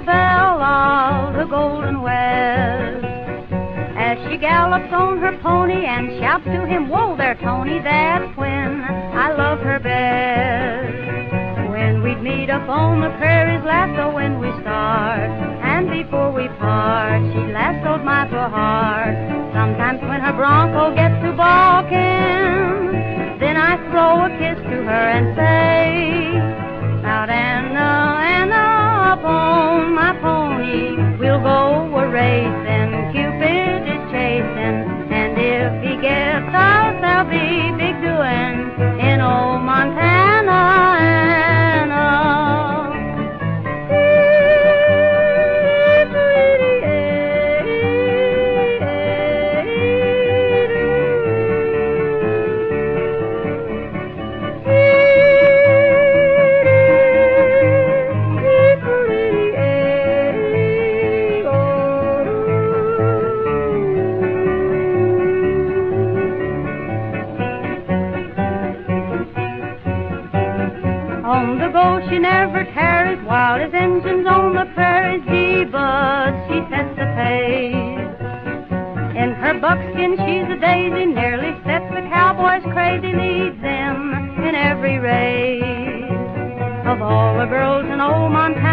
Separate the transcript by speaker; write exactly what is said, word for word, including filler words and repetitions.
Speaker 1: belle of the Golden West. As she gallops on her pony and shouts to him, "Whoa there, Tony," that's when I love her best. When we'd meet up on the prairies, lasso when we start, and before we part, she lassoed my poor heart. Sometimes when her bronco gets to balking, then I throw a kiss to her and say, "Out Anna, Anna, upon my pony, we'll go a-racing, Cupid is chasing, and if he gets us, there'll be big doings in old Montana, Anna." On the go she never tarries, wild as engines on the prairies, gee, but she sets the pace. In her buckskin she's a daisy, nearly sets the cowboys crazy, leads them in every race. Of all the girls in old Montana,